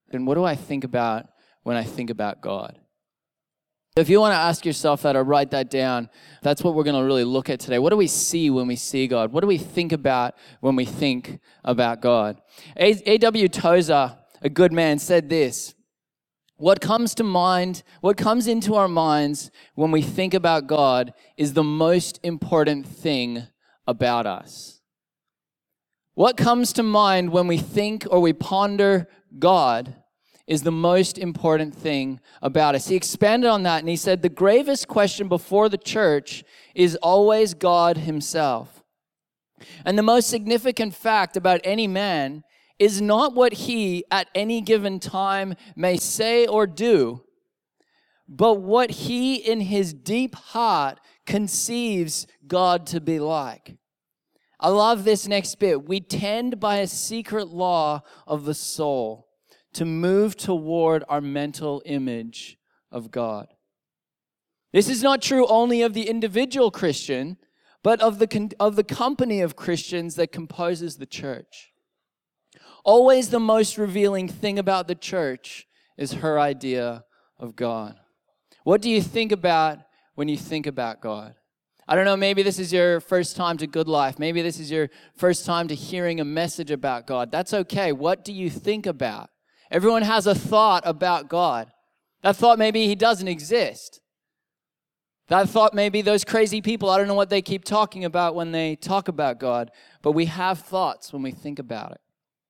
And what do I think about when I think about God? If you want to ask yourself that or write that down, that's what we're going to really look at today. What do we see when we see God? What do we think about when we think about God? A.W. Tozer, a good man, said this: what comes to mind, what comes into our minds when we think about God is the most important thing about us. What comes to mind when we think or we ponder God is the most important thing about us. He expanded on that and he said, the gravest question before the church is always God himself. And the most significant fact about any man is not what he at any given time may say or do, but what he in his deep heart conceives God to be like. I love this next bit. We tend by a secret law of the soul to move toward our mental image of God. This is not true only of the individual Christian, but of the company of Christians that composes the church. Always the most revealing thing about the church is her idea of God. What do you think about when you think about God? I don't know, maybe this is your first time to Good Life. Maybe this is your first time to hearing a message about God. That's okay. What do you think about? Everyone has a thought about God. That thought maybe he doesn't exist. That thought maybe those crazy people, I don't know what they keep talking about when they talk about God, but we have thoughts when we think about it.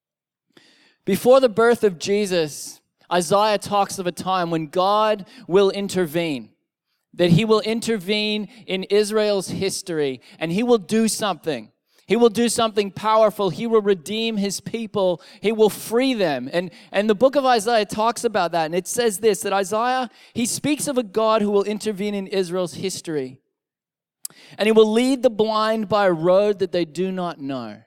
Before the birth of Jesus, Isaiah talks of a time when God will intervene, that he will intervene in Israel's history, and he will do something. He will do something powerful. He will redeem his people. He will free them. And the book of Isaiah talks about that. And it says this, that Isaiah, he speaks of a God who will intervene in Israel's history. And he will lead the blind by a road that they do not know.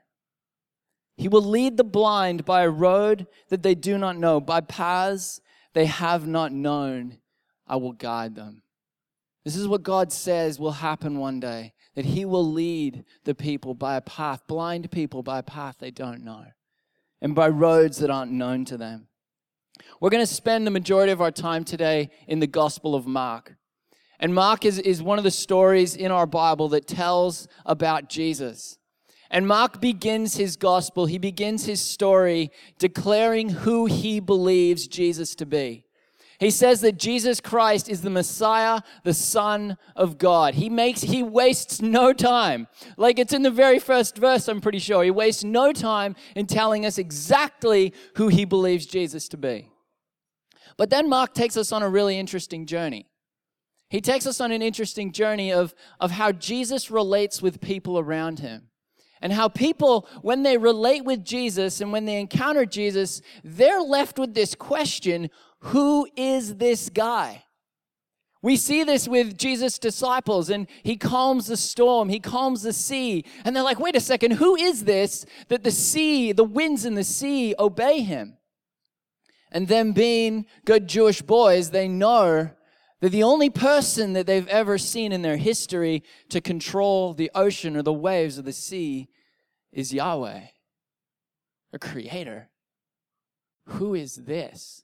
He will lead the blind by a road that they do not know. By paths they have not known, I will guide them. This is what God says will happen one day. That he will lead the people by a path, blind people by a path they don't know, and by roads that aren't known to them. We're going to spend the majority of our time today in the Gospel of Mark. And Mark is one of the stories in our Bible that tells about Jesus. And Mark begins his gospel, he begins his story declaring who he believes Jesus to be. He says that Jesus Christ is the Messiah, the Son of God. He wastes no time. Like it's in the very first verse, I'm pretty sure. He wastes no time in telling us exactly who he believes Jesus to be. But then Mark takes us on a really interesting journey. He takes us on an interesting journey of how Jesus relates with people around him. And how people, when they relate with Jesus and when they encounter Jesus, they're left with this question, who is this guy? We see this with Jesus' disciples, and he calms the storm, he calms the sea, and they're like, wait a second, who is this that the sea, the winds in the sea obey him? And them being good Jewish boys, they know that the only person that they've ever seen in their history to control the ocean or the waves of the sea is Yahweh, the creator. Who is this?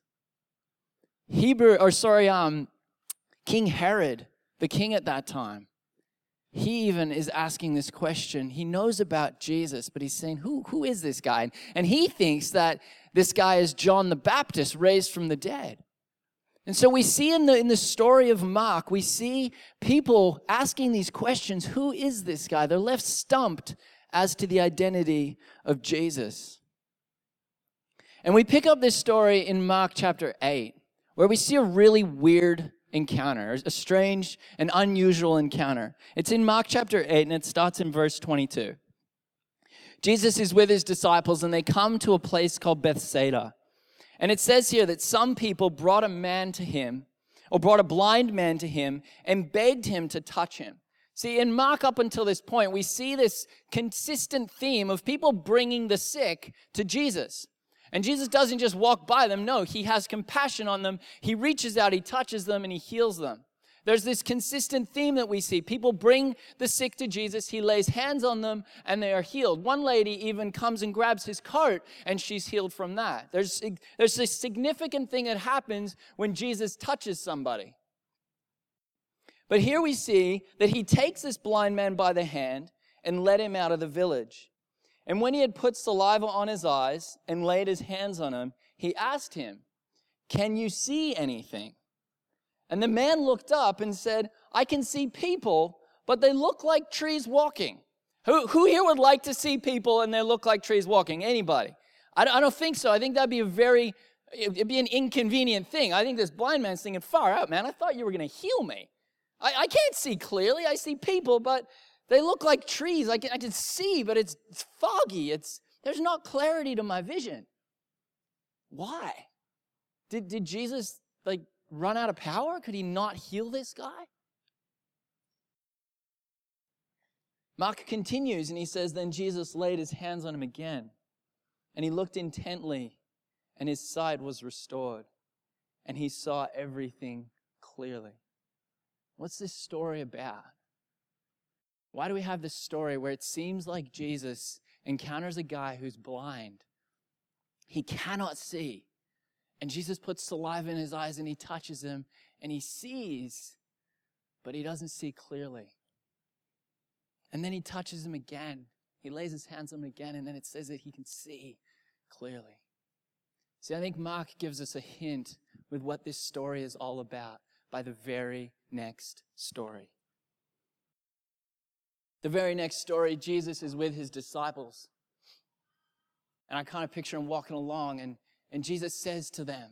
King Herod, the king at that time, he even is asking this question. He knows about Jesus, but he's saying, who is this guy? And he thinks that this guy is John the Baptist raised from the dead. And so we see in the story of Mark, we see people asking these questions, who is this guy? They're left stumped as to the identity of Jesus. And we pick up this story in Mark chapter 8. Where we see a really weird encounter, a strange and unusual encounter. It's in Mark chapter 8, and it starts in verse 22. Jesus is with his disciples, and they come to a place called Bethsaida. And it says here that some people brought a blind man to him, and begged him to touch him. See, in Mark up until this point, we see this consistent theme of people bringing the sick to Jesus. And Jesus doesn't just walk by them. No, he has compassion on them. He reaches out, he touches them, and he heals them. There's this consistent theme that we see. People bring the sick to Jesus. He lays hands on them and they are healed. One lady even comes and grabs his coat and she's healed from that. There's this significant thing that happens when Jesus touches somebody. But here we see that he takes this blind man by the hand and led him out of the village. And when he had put saliva on his eyes and laid his hands on him, he asked him, "Can you see anything?" And the man looked up and said, "I can see people, but they look like trees walking." Who here would like to see people and they look like trees walking? Anybody? I don't think so. I think that'd be it'd be an inconvenient thing. I think this blind man's thinking, far out, man. I thought you were going to heal me. I can't see clearly. I see people, but they look like trees. I can see, but it's foggy. There's not clarity to my vision. Why? Did Jesus run out of power? Could he not heal this guy? Mark continues and he says, "Then Jesus laid his hands on him again, and he looked intently, and his sight was restored, and he saw everything clearly." What's this story about? Why do we have this story where it seems like Jesus encounters a guy who's blind? He cannot see. And Jesus puts saliva in his eyes and he touches him and he sees, but he doesn't see clearly. And then he touches him again. He lays his hands on him again, and then it says that he can see clearly. See, I think Mark gives us a hint with what this story is all about by the very next story. The very next story, Jesus is with his disciples. And I kind of picture him walking along, and Jesus says to them,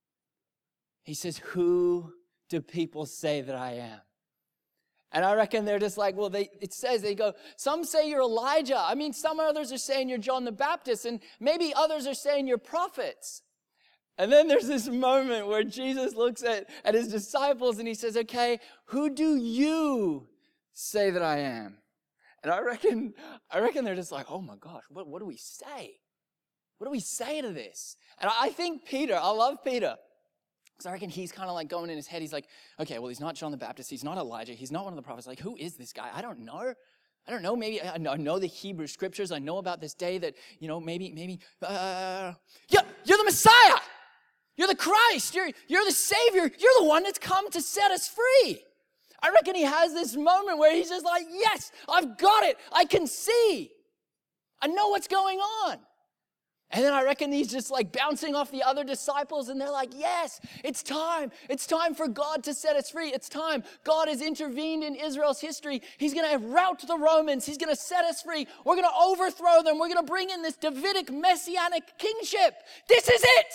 he says, "Who do people say that I am?" And I reckon they're just like, well, it says, they go, some say you're Elijah. I mean, some others are saying you're John the Baptist, and maybe others are saying you're prophets. And then there's this moment where Jesus looks at his disciples and he says, "Okay, who do you say that I am?" And I reckon they're just like, oh my gosh, what do we say? What do we say to this? And I think Peter, I love Peter. Because I reckon he's kind of like going in his head. He's like, okay, well, he's not John the Baptist. He's not Elijah. He's not one of the prophets. Like, who is this guy? I don't know. Maybe I know the Hebrew scriptures. I know about this day that, maybe, yeah, you're the Messiah. You're the Christ. You're the Savior. You're the one that's come to set us free. I reckon he has this moment where he's just like, yes, I've got it. I can see. I know what's going on. And then I reckon he's just like bouncing off the other disciples and they're like, yes, it's time. It's time for God to set us free. It's time. God has intervened in Israel's history. He's going to rout the Romans. He's going to set us free. We're going to overthrow them. We're going to bring in this Davidic messianic kingship. This is it.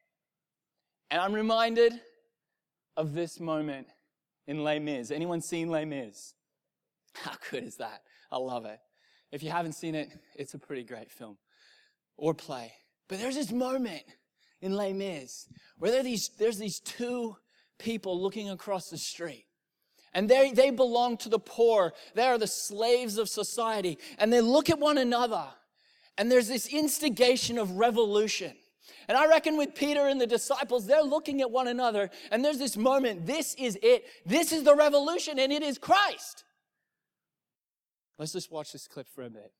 And I'm reminded of this moment in Les Mis. Anyone seen Les Mis? How good is that? I love it. If you haven't seen it, it's a pretty great film. Or play. But there's this moment in Les Mis where there's these two people looking across the street. And they belong to the poor. They are the slaves of society. And they look at one another. And there's this instigation of revolution. And I reckon with Peter and the disciples, they're looking at one another. And there's this moment. This is it. This is the revolution. And it is Christ. Let's just watch this clip for a bit.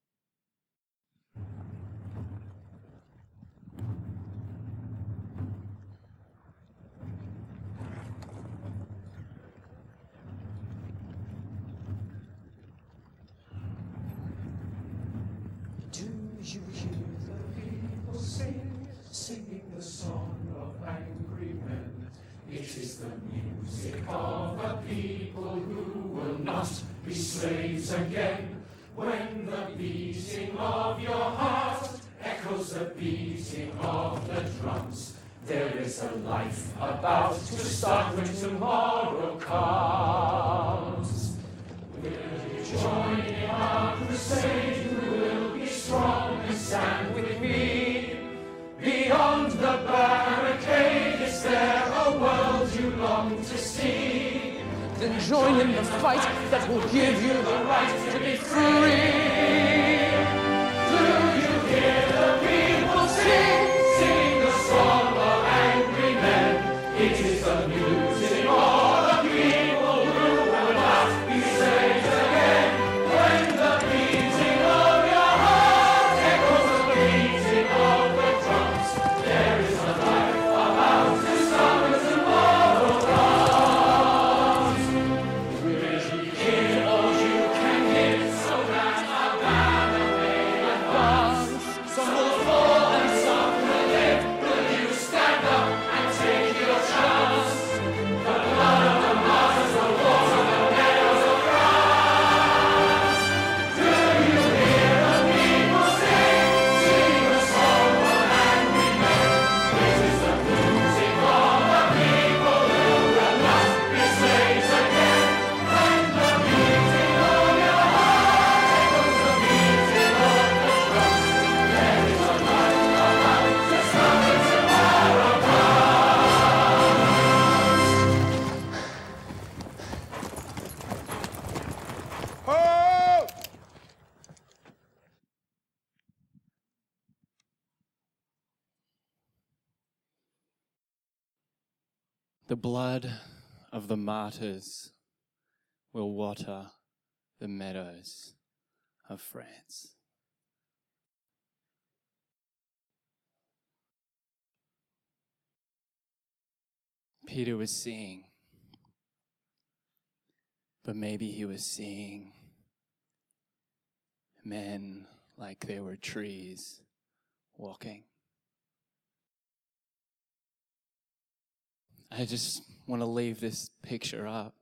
You hear the people singing the song of angry men. It is the music of a people who will not be slaves again. When the beating of your heart echoes the beating of the drums, there is a life about to start when tomorrow comes. Will you join in our crusade? Who will be strong and stand with me? Beyond the barricade, is there a world you long to see? Then join in the fight that will give you the right to be free. Do you hear the people sing the song of angry men? It is the music of the people. The blood of the martyrs will water the meadows of France. Peter was seeing, but maybe he was seeing men like they were trees walking. I just want to leave this picture up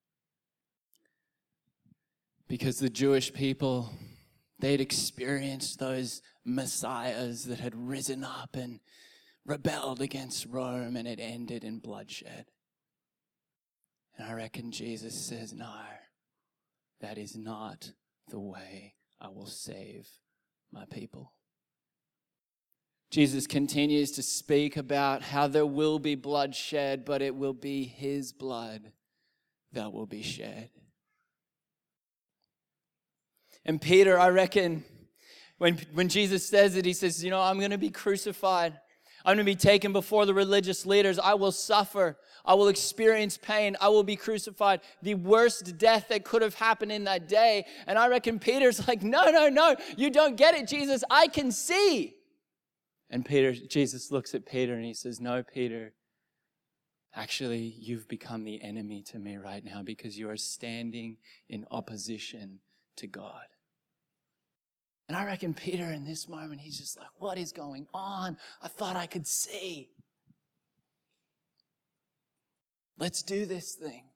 because the Jewish people, they'd experienced those messiahs that had risen up and rebelled against Rome, and it ended in bloodshed. And I reckon Jesus says, no, that is not the way I will save my people. Jesus continues to speak about how there will be bloodshed, but it will be his blood that will be shed. And Peter, I reckon, when Jesus says it, he says, I'm going to be crucified. I'm going to be taken before the religious leaders. I will suffer. I will experience pain. I will be crucified. The worst death that could have happened in that day. And I reckon Peter's like, no, you don't get it, Jesus. I can see. And Jesus looks at Peter and he says, no, Peter, actually, you've become the enemy to me right now because you are standing in opposition to God. And I reckon Peter in this moment, he's just like, what is going on? I thought I could see. Let's do this thing.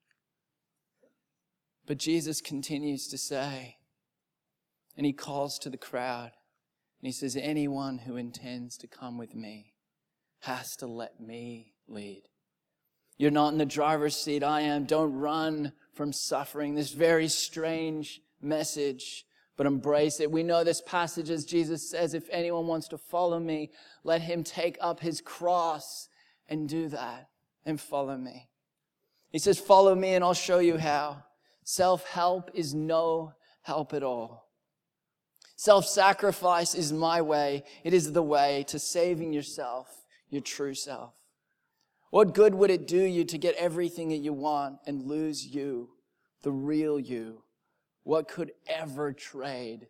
But Jesus continues to say, and he calls to the crowd, and he says, anyone who intends to come with me has to let me lead. You're not in the driver's seat, I am. Don't run from suffering. This very strange message, but embrace it. We know this passage as Jesus says, if anyone wants to follow me, let him take up his cross and do that and follow me. He says, follow me and I'll show you how. Self-help is no help at all. Self-sacrifice is my way. It is the way to saving yourself, your true self. What good would it do you to get everything that you want and lose you, the real you? What could you ever trade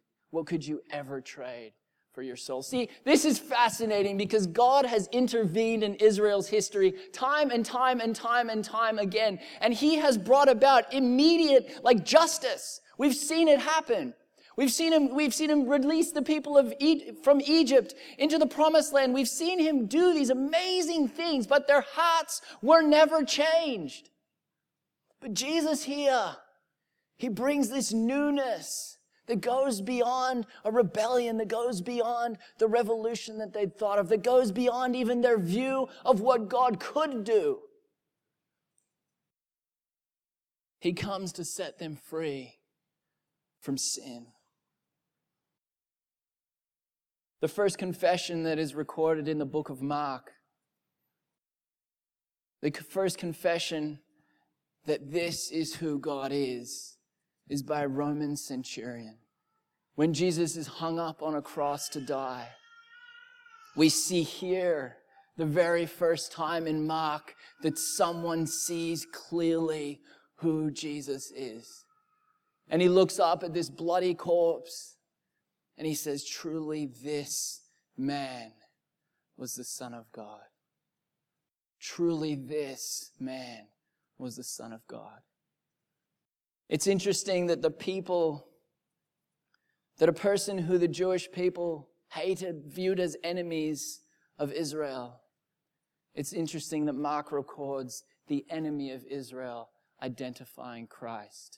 for your soul? See, this is fascinating because God has intervened in Israel's history time and time and time and time again. And he has brought about immediate, justice. We've seen it happen. We've seen him release the people from Egypt into the promised land. We've seen him do these amazing things, but their hearts were never changed. But Jesus here, he brings this newness that goes beyond a rebellion, that goes beyond the revolution that they'd thought of, that goes beyond even their view of what God could do. He comes to set them free from sin. The first confession that is recorded in the book of Mark, the first confession that this is who God is by a Roman centurion. When Jesus is hung up on a cross to die, we see here the very first time in Mark that someone sees clearly who Jesus is. And he looks up at this bloody corpse and he says, truly this man was the Son of God. Truly this man was the Son of God. It's interesting that a person who the Jewish people hated, viewed as enemies of Israel, it's interesting that Mark records the enemy of Israel identifying Christ.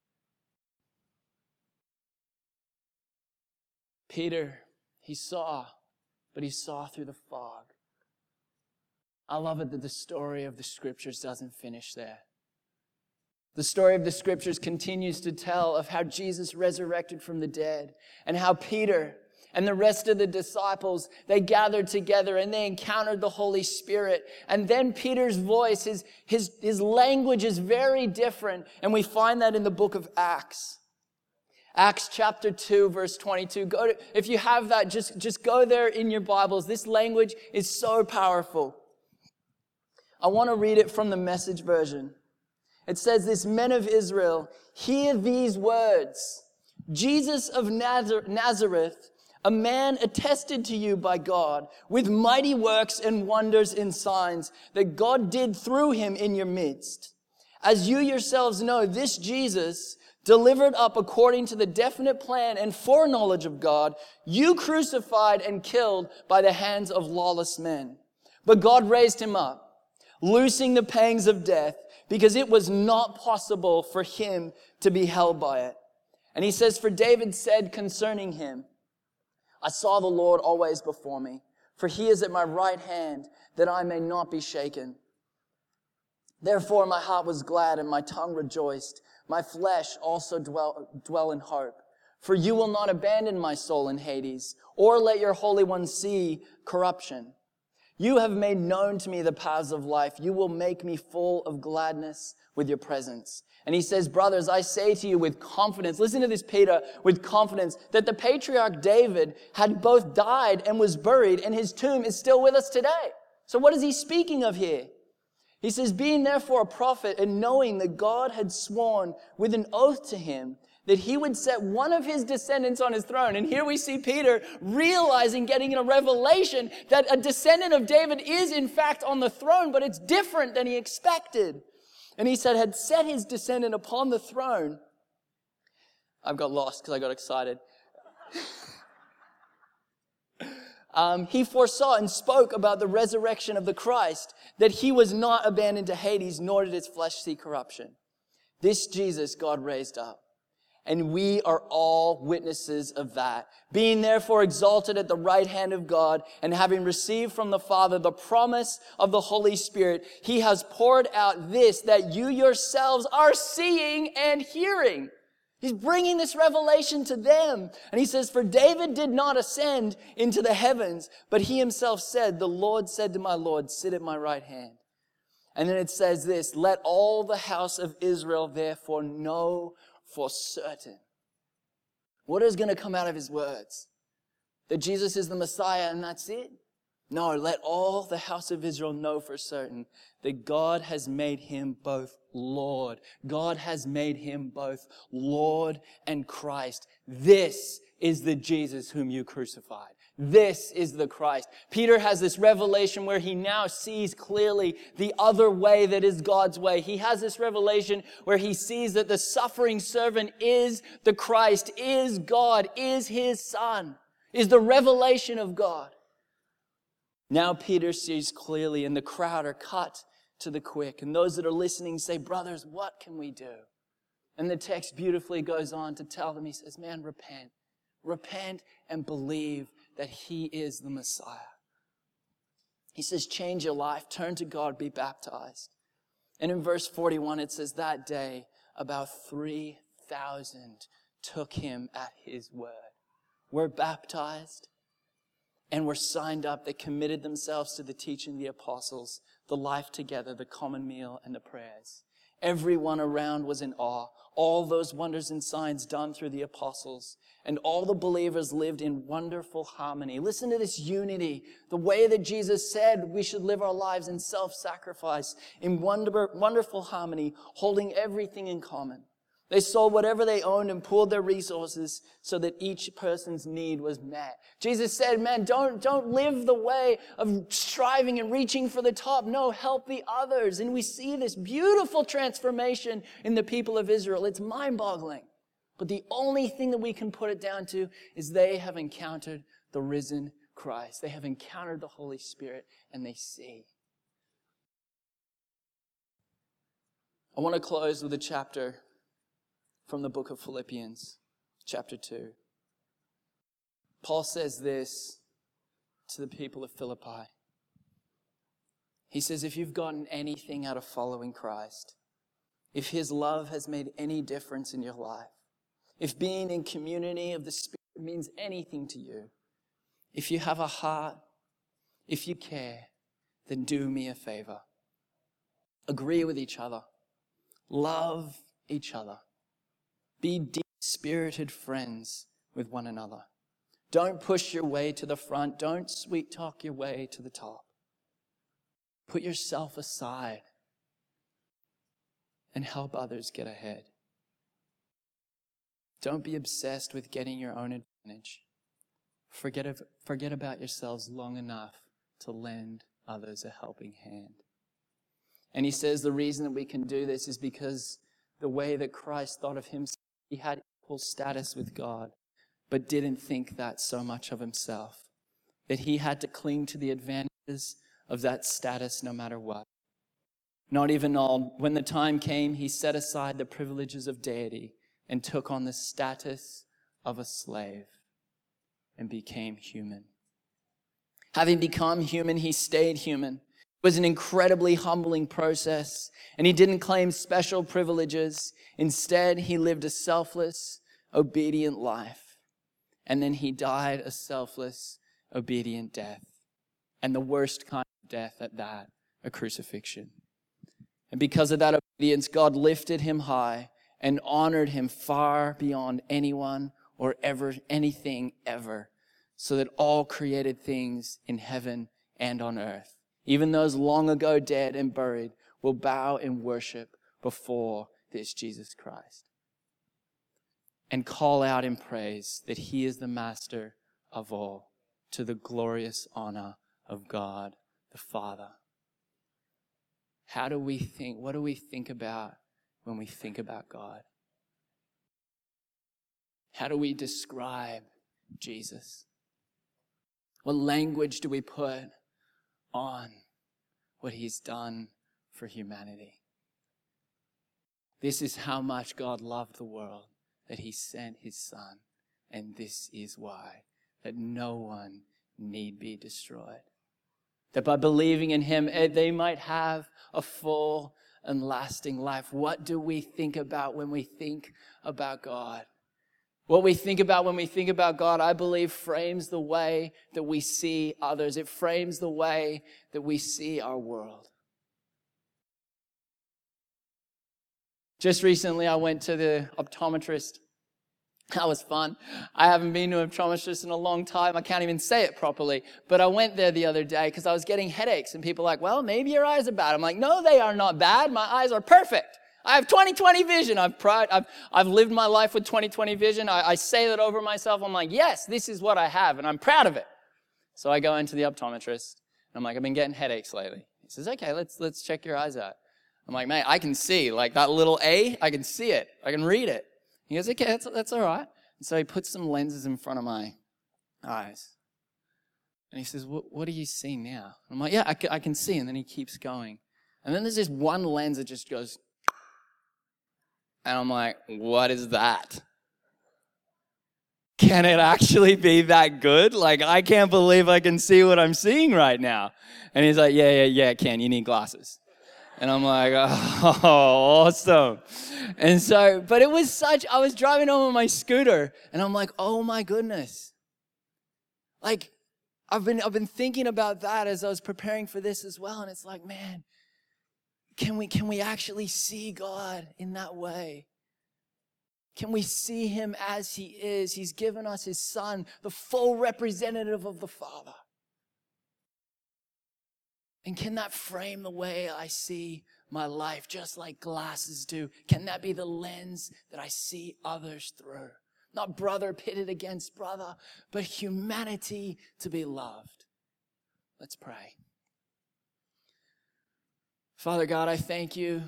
Peter, he saw, but he saw through the fog. I love it that the story of the scriptures doesn't finish there. The story of the scriptures continues to tell of how Jesus resurrected from the dead and how Peter and the rest of the disciples, they gathered together and they encountered the Holy Spirit. And then Peter's voice, his language is very different. And we find that in the book of Acts. Acts chapter 2, verse 22. If you have that, just go there in your Bibles. This language is so powerful. I want to read it from the Message version. It says this, "Men of Israel, hear these words. Jesus of Nazareth, a man attested to you by God with mighty works and wonders and signs that God did through him in your midst. As you yourselves know, this Jesus, delivered up according to the definite plan and foreknowledge of God, you crucified and killed by the hands of lawless men. But God raised him up, loosing the pangs of death, because it was not possible for him to be held by it." And he says, "For David said concerning him, I saw the Lord always before me, for he is at my right hand, that I may not be shaken. Therefore my heart was glad and my tongue rejoiced. My flesh also dwell in hope. For you will not abandon my soul in Hades, or let your Holy One see corruption. You have made known to me the paths of life. You will make me full of gladness with your presence." And he says, "Brothers, I say to you with confidence," listen to this, Peter, "with confidence, that the patriarch David had both died and was buried, and his tomb is still with us today." So what is he speaking of here? He says, "Being therefore a prophet, and knowing that God had sworn with an oath to him that he would set one of his descendants on his throne." And here we see Peter realizing, getting a revelation that a descendant of David is in fact on the throne, but it's different than he expected. And he said, had set his descendant upon the throne. I've got lost because I got excited. He foresaw and spoke about the resurrection of the Christ, that he was not abandoned to Hades, nor did his flesh see corruption. This Jesus God raised up. And we are all witnesses of that. Being therefore exalted at the right hand of God, and having received from the Father the promise of the Holy Spirit, he has poured out this that you yourselves are seeing and hearing. He's bringing this revelation to them. And he says, "For David did not ascend into the heavens, but he himself said, the Lord said to my Lord, sit at my right hand." And then it says this, "Let all the house of Israel therefore know for certain." What is going to come out of his words? That Jesus is the Messiah and that's it? No, let all the house of Israel know for certain that God has made him both Lord. God has made him both Lord and Christ. This is the Jesus whom you crucified. This is the Christ. Peter has this revelation where he now sees clearly the other way that is God's way. He has this revelation where he sees that the suffering servant is the Christ, is God, is his Son, is the revelation of God. Now Peter sees clearly, and the crowd are cut to the quick. And those that are listening say, "Brothers, what can we do?" And the text beautifully goes on to tell them, he says, "Man, repent. Repent and believe that he is the Messiah." He says, change your life, turn to God, be baptized. And in verse 41, it says, that day, about 3,000 took him at his word. Were baptized and were signed up. They committed themselves to the teaching of the apostles, the life together, the common meal, and the prayers. Everyone around was in awe. All those wonders and signs done through the apostles. And all the believers lived in wonderful harmony. Listen to this unity. The way that Jesus said we should live our lives in self-sacrifice, in wonderful harmony, holding everything in common. They sold whatever they owned and pooled their resources so that each person's need was met. Jesus said, man, don't live the way of striving and reaching for the top. No, help the others. And we see this beautiful transformation in the people of Israel. It's mind-boggling. But the only thing that we can put it down to is they have encountered the risen Christ. They have encountered the Holy Spirit, and they see. I want to close with a chapter from the book of Philippians, chapter 2. Paul says this to the people of Philippi. He says, if you've gotten anything out of following Christ, if his love has made any difference in your life, if being in community of the Spirit means anything to you, if you have a heart, if you care, then do me a favor. Agree with each other. Love each other. Be deep-spirited friends with one another. Don't push your way to the front. Don't sweet-talk your way to the top. Put yourself aside and help others get ahead. Don't be obsessed with getting your own advantage. Forget about yourselves long enough to lend others a helping hand. And he says the reason that we can do this is because the way that Christ thought of himself, he had equal status with God, but didn't think that so much of himself, that he had to cling to the advantages of that status no matter what. Not even all. When the time came, he set aside the privileges of deity and took on the status of a slave and became human. Having become human, he stayed human. It was an incredibly humbling process, and he didn't claim special privileges. Instead, he lived a selfless, obedient life. And then he died a selfless, obedient death. And the worst kind of death at that, a crucifixion. And because of that obedience, God lifted him high and honored him far beyond anyone or anything ever, so that all created things in heaven and on earth, even those long ago dead and buried, will bow in worship before this Jesus Christ and call out in praise that he is the master of all, to the glorious honor of God the Father. How do we think? What do we think about when we think about God? How do we describe Jesus? What language do we put on what he's done for humanity? This is how much God loved the world, that he sent his Son. And this is why, that no one need be destroyed. That by believing in him, they might have a full and lasting life. What do we think about when we think about God? What we think about when we think about God, I believe, frames the way that we see others. It frames the way that we see our world. Just recently, I went to the optometrist. That was fun. I haven't been to an optometrist in a long time. I can't even say it properly. But I went there the other day because I was getting headaches. And people are like, well, maybe your eyes are bad. I'm like, no, they are not bad. My eyes are perfect. I have 20/20 vision. I've lived my life with 20/20 vision. I say that over myself. I'm like, yes, this is what I have, and I'm proud of it. So I go into the optometrist, and I'm like, I've been getting headaches lately. He says, okay, let's check your eyes out. I'm like, mate, I can see, like that little A, I can see it. I can read it. He goes, okay, that's all right. And so he puts some lenses in front of my eyes. And he says, what do you see now? I'm like, yeah, I can see. And then he keeps going. And then there's this one lens that just goes, and I'm like, what is that? Can it actually be that good? Like, I can't believe I can see what I'm seeing right now. And he's like, yeah, it can. You need glasses. And I'm like, oh, awesome. And so, but it was I was driving home on my scooter, and I'm like, oh my goodness. Like, I've been thinking about that as I was preparing for this as well. And it's like, man, can we actually see God in that way? Can we see him as he is? He's given us his Son, the full representative of the Father. And can that frame the way I see my life, just like glasses do? Can that be the lens that I see others through? Not brother pitted against brother, but humanity to be loved. Let's pray. Father God, I thank you,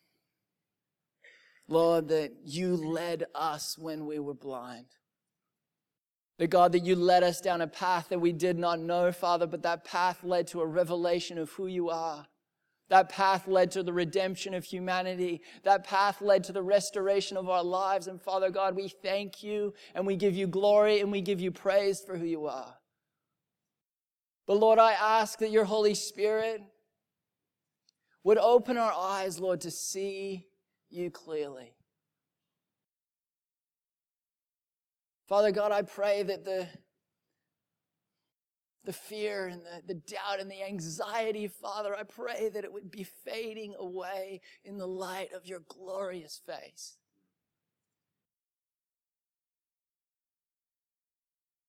Lord, that you led us when we were blind. That God, that you led us down a path that we did not know, Father, but that path led to a revelation of who you are. That path led to the redemption of humanity. That path led to the restoration of our lives. And Father God, we thank you and we give you glory and we give you praise for who you are. But Lord, I ask that your Holy Spirit would open our eyes, Lord, to see you clearly. Father God, I pray that the fear and the doubt and the anxiety, Father, I pray that it would be fading away in the light of your glorious face.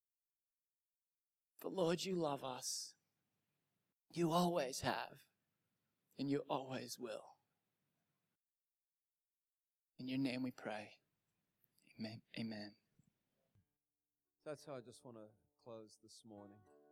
But Lord, you love us. You always have. And you always will. In your name we pray. Amen. Amen. That's how I just want to close this morning.